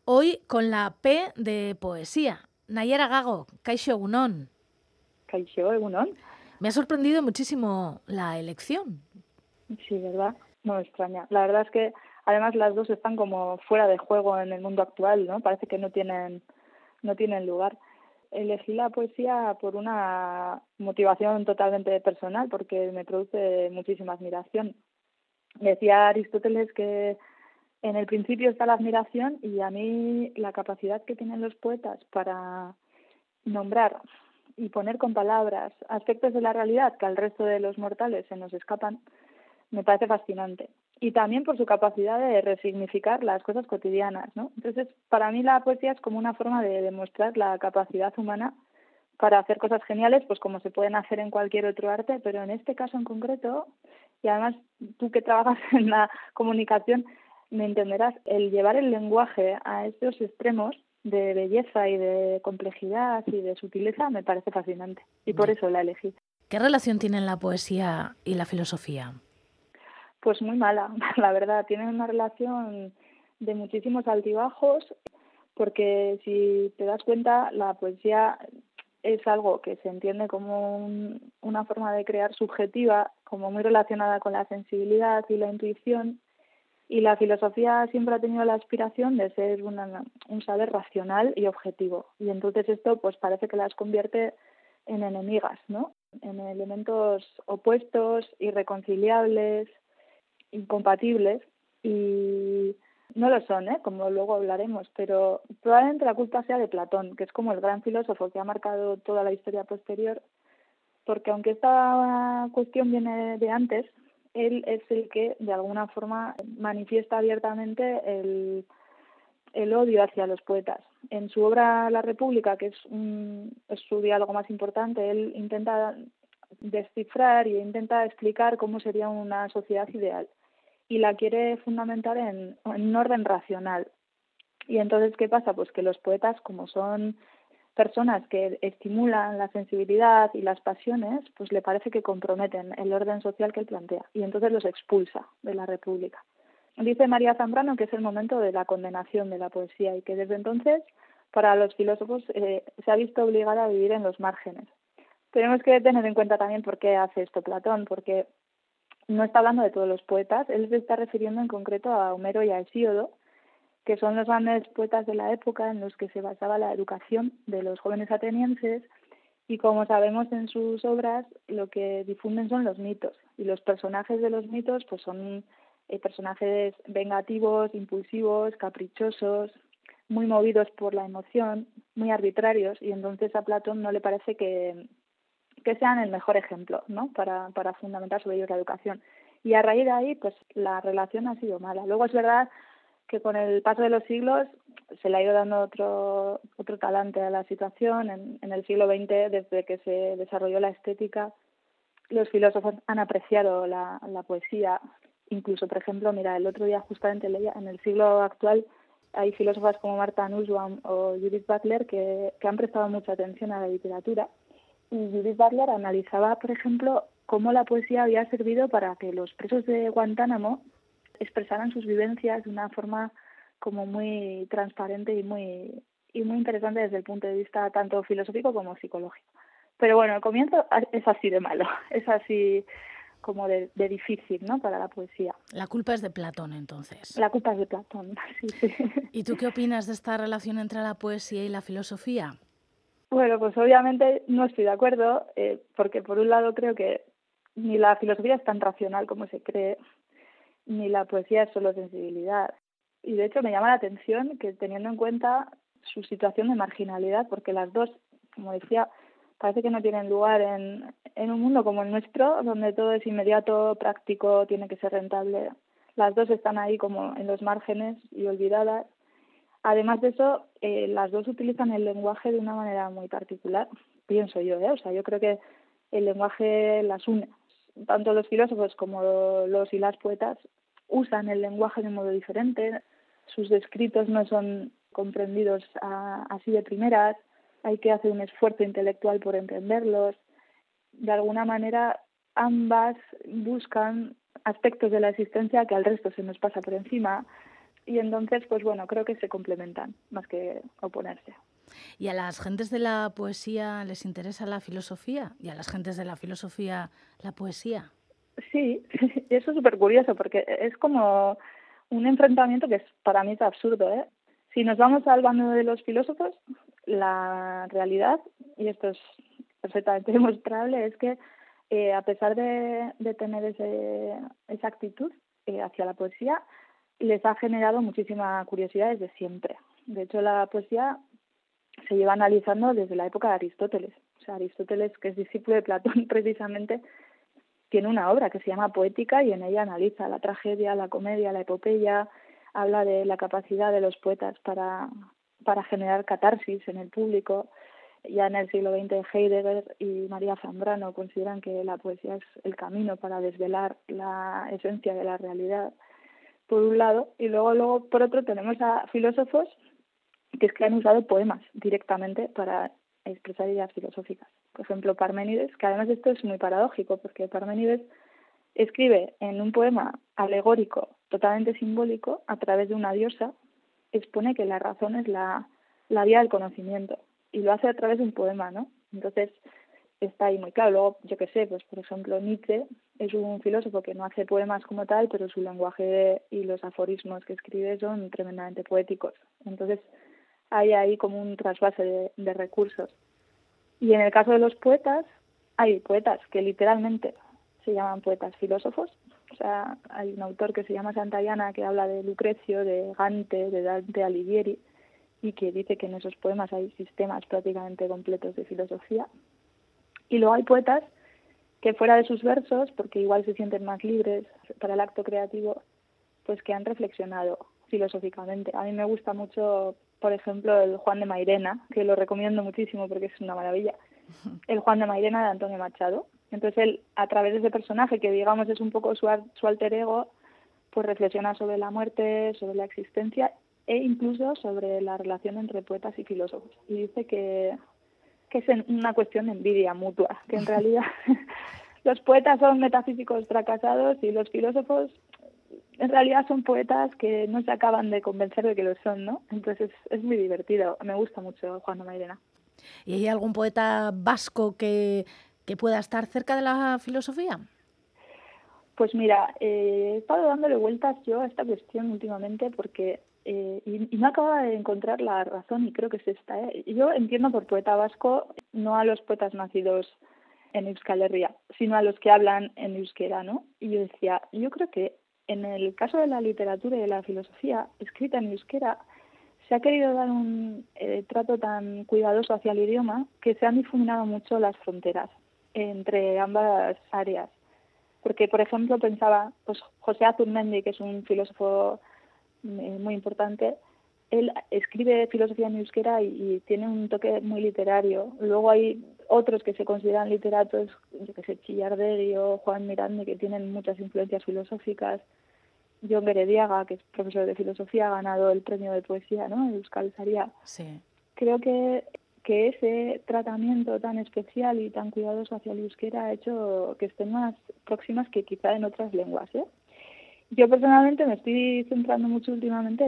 Hoy con la P de poesía. Nayara Gago, kaixo egunon. Kaixo egunon. Me ha sorprendido muchísimo la elección. Sí, ¿verdad? No me extraña. La verdad es que además las dos están como fuera de juego en el mundo actual, ¿no? Parece que no tienen lugar. Elegí la poesía por una motivación totalmente personal, porque me produce muchísima admiración. Decía Aristóteles que en el principio está la admiración, y a mí la capacidad que tienen los poetas para nombrar y poner con palabras aspectos de la realidad que al resto de los mortales se nos escapan, me parece fascinante. Y también por su capacidad de resignificar las cosas cotidianas, ¿no? Entonces, para mí la poesía es como una forma de demostrar la capacidad humana para hacer cosas geniales, pues como se pueden hacer en cualquier otro arte, pero en este caso en concreto, y además tú que trabajas en la comunicación, me entenderás, el llevar el lenguaje a estos extremos de belleza y de complejidad y de sutileza me parece fascinante, y por eso la elegí. ¿Qué relación tienen la poesía y la filosofía? Pues muy mala, la verdad. Tienen una relación de muchísimos altibajos, porque si te das cuenta, la poesía es algo que se entiende como una forma de crear subjetiva, como muy relacionada con la sensibilidad y la intuición, y la filosofía siempre ha tenido la aspiración de ser un saber racional y objetivo. Y entonces esto pues parece que las convierte en enemigas, ¿no? En elementos opuestos, irreconciliables, incompatibles, y no lo son, como luego hablaremos, pero probablemente la culpa sea de Platón, que es como el gran filósofo que ha marcado toda la historia posterior, porque aunque esta cuestión viene de antes, él es el que de alguna forma manifiesta abiertamente el odio hacia los poetas. En su obra La República, que es su diálogo más importante, él intenta descifrar y intenta explicar cómo sería una sociedad ideal, y la quiere fundamentar en un orden racional. Y entonces, ¿qué pasa? Pues que los poetas, como son personas que estimulan la sensibilidad y las pasiones, pues le parece que comprometen el orden social que él plantea, y entonces los expulsa de la República. Dice María Zambrano que es el momento de la condenación de la poesía, y que desde entonces para los filósofos se ha visto obligada a vivir en los márgenes. Tenemos que tener en cuenta también por qué hace esto Platón, porque no está hablando de todos los poetas, él se está refiriendo en concreto a Homero y a Hesíodo, que son los grandes poetas de la época en los que se basaba la educación de los jóvenes atenienses, y como sabemos en sus obras lo que difunden son los mitos, y los personajes de los mitos pues son personajes vengativos, impulsivos, caprichosos, muy movidos por la emoción, muy arbitrarios, y entonces a Platón no le parece que sean el mejor ejemplo, ¿no? para fundamentar sobre ellos la educación. Y a raíz de ahí, pues la relación ha sido mala. Luego es verdad que con el paso de los siglos se le ha ido dando otro talante a la situación. En el siglo XX, desde que se desarrolló la estética, los filósofos han apreciado la poesía. Incluso, por ejemplo, mira, el otro día justamente leía, en el siglo actual hay filósofas como Martha Nussbaum o Judith Butler que han prestado mucha atención a la literatura. Y Judith Butler analizaba, por ejemplo, cómo la poesía había servido para que los presos de Guantánamo expresaran sus vivencias de una forma como muy transparente y muy interesante desde el punto de vista tanto filosófico como psicológico. Pero bueno, el comienzo es así de malo, es así como de difícil, ¿no? Para la poesía. La culpa es de Platón, entonces. La culpa es de Platón, sí. ¿Y tú qué opinas de esta relación entre la poesía y la filosofía? Bueno, pues obviamente no estoy de acuerdo, porque por un lado creo que ni la filosofía es tan racional como se cree, ni la poesía es solo sensibilidad. Y de hecho me llama la atención que, teniendo en cuenta su situación de marginalidad, porque las dos, como decía, parece que no tienen lugar en un mundo como el nuestro, donde todo es inmediato, práctico, tiene que ser rentable. Las dos están ahí como en los márgenes y olvidadas. Además de eso, las dos utilizan el lenguaje de una manera muy particular, pienso yo, O sea, yo creo que el lenguaje las une. Tanto los filósofos como los y las poetas usan el lenguaje de un modo diferente. Sus escritos no son comprendidos así de primeras, hay que hacer un esfuerzo intelectual por entenderlos. De alguna manera, ambas buscan aspectos de la existencia que al resto se nos pasa por encima. y entonces, pues bueno, creo que se complementan más que oponerse. ¿Y a las gentes de la poesía les interesa la filosofía? ¿Y a las gentes de la filosofía la poesía? Sí, eso es súper curioso porque es como un enfrentamiento que para mí es absurdo, ¿eh? Si nos vamos al bando de los filósofos, la realidad, y esto es perfectamente demostrable, es que a pesar de tener esa actitud hacia la poesía, les ha generado muchísima curiosidad desde siempre. De hecho, la poesía se lleva analizando desde la época de Aristóteles. O sea, Aristóteles, que es discípulo de Platón precisamente, tiene una obra que se llama Poética y en ella analiza la tragedia, la comedia, la epopeya, habla de la capacidad de los poetas para generar catarsis en el público. Ya en el siglo XX Heidegger y María Zambrano consideran que la poesía es el camino para desvelar la esencia de la realidad, por un lado, y luego por otro tenemos a filósofos que es que han usado poemas directamente para expresar ideas filosóficas. Por ejemplo, Parménides, que además esto es muy paradójico, porque Parménides escribe en un poema alegórico, totalmente simbólico, a través de una diosa, expone que la razón es la vía del conocimiento, y lo hace a través de un poema, ¿no? Entonces, está ahí muy claro. Luego, yo qué sé, pues por ejemplo, Nietzsche es un filósofo que no hace poemas como tal, pero su lenguaje y los aforismos que escribe son tremendamente poéticos. Entonces, hay ahí como un trasvase de recursos. Y en el caso de los poetas, hay poetas que literalmente se llaman poetas filósofos. O sea, hay un autor que se llama Santayana que habla de Lucrecio, de Gante, de Dante Alighieri, y que dice que en esos poemas hay sistemas prácticamente completos de filosofía. Y luego hay poetas que fuera de sus versos, porque igual se sienten más libres para el acto creativo, pues que han reflexionado filosóficamente. A mí me gusta mucho, por ejemplo, el Juan de Mairena, que lo recomiendo muchísimo porque es una maravilla. El Juan de Mairena de Antonio Machado. Entonces él, a través de ese personaje, que digamos es un poco su alter ego, pues reflexiona sobre la muerte, sobre la existencia e incluso sobre la relación entre poetas y filósofos. Y dice que es una cuestión de envidia mutua, que en realidad los poetas son metafísicos fracasados y los filósofos en realidad son poetas que no se acaban de convencer de que lo son, ¿no? Entonces es muy divertido. Me gusta mucho Juan de Mairena. ¿Y hay algún poeta vasco que pueda estar cerca de la filosofía? Pues mira, he estado dándole vueltas yo a esta cuestión últimamente porque y no acababa de encontrar la razón y creo que es esta. Yo entiendo por poeta vasco no a los poetas nacidos en Euskal Herria, sino a los que hablan en euskera, ¿no? Y yo decía, yo creo que en el caso de la literatura y de la filosofía escrita en euskera se ha querido dar un trato tan cuidadoso hacia el idioma que se han difuminado mucho las fronteras entre ambas áreas. Porque, por ejemplo, pensaba, pues José Azurmendi, que es un filósofo muy importante, él escribe filosofía en euskera y tiene un toque muy literario. Luego hay otros que se consideran literatos, yo que sé, Chillardegui o Juan Miranda, que tienen muchas influencias filosóficas. Jon Gerediaga, que es profesor de filosofía, ha ganado el premio de poesía, ¿no? Euskal Saria. Sí. Creo que ese tratamiento tan especial y tan cuidadoso hacia el euskera ha hecho que estén más próximas que quizá en otras lenguas, ¿eh? Yo personalmente me estoy centrando mucho últimamente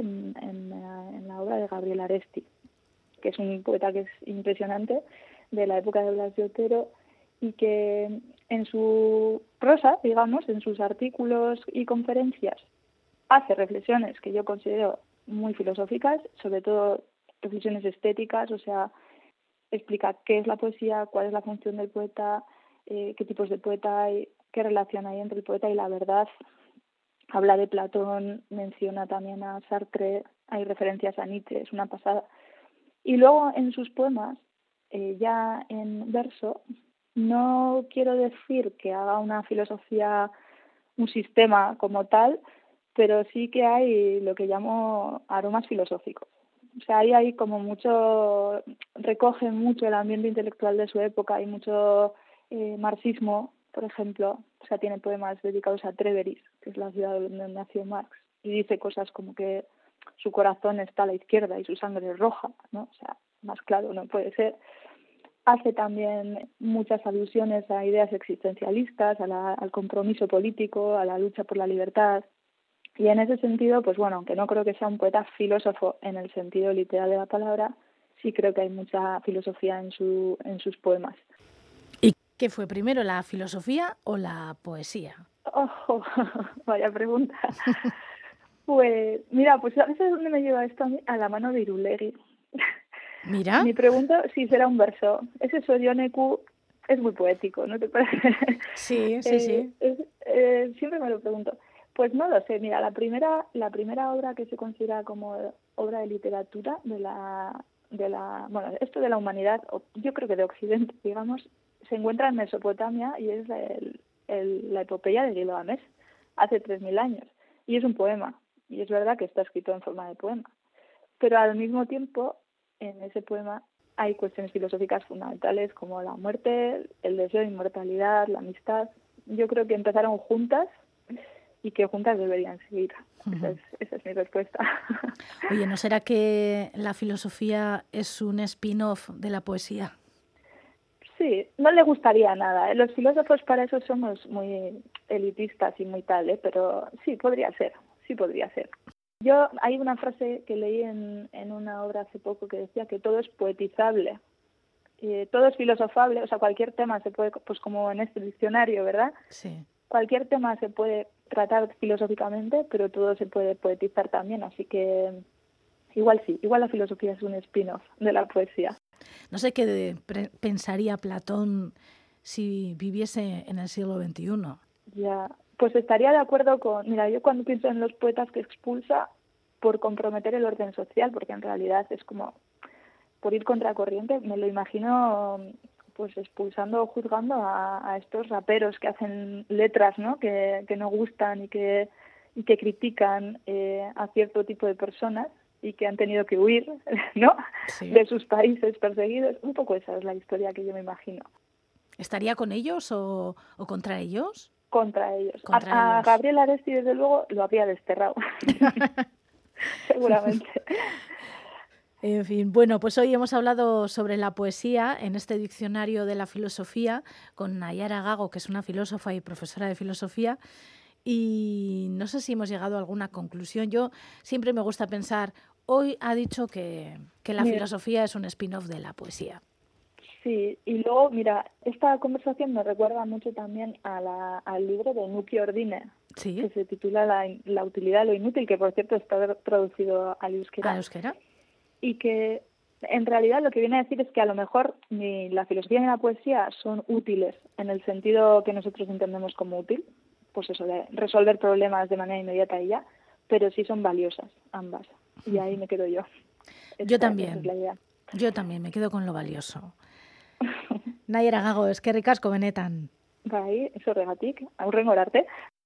en la obra de Gabriel Aresti, que es un poeta que es impresionante, de la época de Blas de Otero, y que en su prosa, digamos, en sus artículos y conferencias, hace reflexiones que yo considero muy filosóficas, sobre todo reflexiones estéticas, o sea, explica qué es la poesía, cuál es la función del poeta, qué tipos de poeta hay, qué relación hay entre el poeta y la verdad. Habla de Platón, menciona también a Sartre, hay referencias a Nietzsche, es una pasada. Y luego en sus poemas, ya en verso, no quiero decir que haga una filosofía, un sistema como tal, pero sí que hay lo que llamo aromas filosóficos. O sea, ahí hay como mucho, recoge mucho el ambiente intelectual de su época, hay mucho marxismo, por ejemplo. O sea, tiene poemas dedicados a Treveris, que es la ciudad donde nació Marx, y dice cosas como que su corazón está a la izquierda y su sangre es roja, ¿no? O sea, más claro no puede ser. Hace también muchas alusiones a ideas existencialistas, al compromiso político, a la lucha por la libertad. Y en ese sentido, pues bueno, aunque no creo que sea un poeta filósofo en el sentido literal de la palabra, sí creo que hay mucha filosofía en sus poemas. ¿Y qué fue primero, la filosofía o la poesía? ¡Ojo! Vaya pregunta. Pues mira, pues ¿sabes a dónde me lleva esto a mí? A la mano de Irulegui. Mira. Me pregunto si será un verso. Ese Sorioneku es muy poético, ¿no te parece? Sí, sí, sí. Siempre me lo pregunto. Pues no lo sé. Mira, la primera obra que se considera como obra de literatura bueno, esto de la humanidad, yo creo que de Occidente, digamos, se encuentra en Mesopotamia y es la epopeya de Gilgamesh, hace 3000 años. Y es un poema. Y es verdad que está escrito en forma de poema. Pero al mismo tiempo, en ese poema hay cuestiones filosóficas fundamentales como la muerte, el deseo de inmortalidad, la amistad. Yo creo que empezaron juntas y que juntas deberían seguir. Uh-huh. Esa es mi respuesta. Oye, ¿no será que la filosofía es un spin-off de la poesía? Sí, no le gustaría nada. Los filósofos para eso somos muy elitistas y muy tal, pero sí, podría ser. Hay una frase que leí en una obra hace poco que decía que todo es poetizable, todo es filosofable, o sea, cualquier tema se puede, pues como en este diccionario, ¿verdad? Sí. Cualquier tema se puede tratar filosóficamente, pero todo se puede poetizar también, así que igual la filosofía es un spin-off de la poesía. No sé qué pensaría Platón si viviese en el siglo XXI. Ya, pues estaría de acuerdo mira, yo cuando pienso en los poetas que expulsa por comprometer el orden social, porque en realidad es como por ir contracorriente, me lo imagino pues expulsando o juzgando a estos raperos que hacen letras, ¿no? Que no gustan y que critican a cierto tipo de personas y que han tenido que huir, ¿no? Sí. De sus países perseguidos. Un poco esa es la historia que yo me imagino. ¿Estaría con ellos o contra ellos? Contra ellos. A Gabriel Aresti, desde luego, lo habría desterrado. Seguramente. En fin, bueno, pues hoy hemos hablado sobre la poesía en este diccionario de la filosofía con Naiara Gago, que es una filósofa y profesora de filosofía, y no sé si hemos llegado a alguna conclusión. Yo siempre me gusta pensar, hoy ha dicho que la filosofía es un spin-off de la poesía. Sí, y luego, mira, esta conversación me recuerda mucho también al libro de Nuki Ordine, ¿sí? Que se titula la utilidad de lo inútil, que por cierto está traducido al euskera. ¿Al euskera? Y que en realidad lo que viene a decir es que a lo mejor ni la filosofía ni la poesía son útiles en el sentido que nosotros entendemos como útil, pues eso, de resolver problemas de manera inmediata y ya, pero sí son valiosas ambas. Y ahí me quedo yo. Yo también. Es la idea. Yo también me quedo con lo valioso. Naiara Gago, eskerrik asko benetan. Bai, eso regatik, aurrengo arte.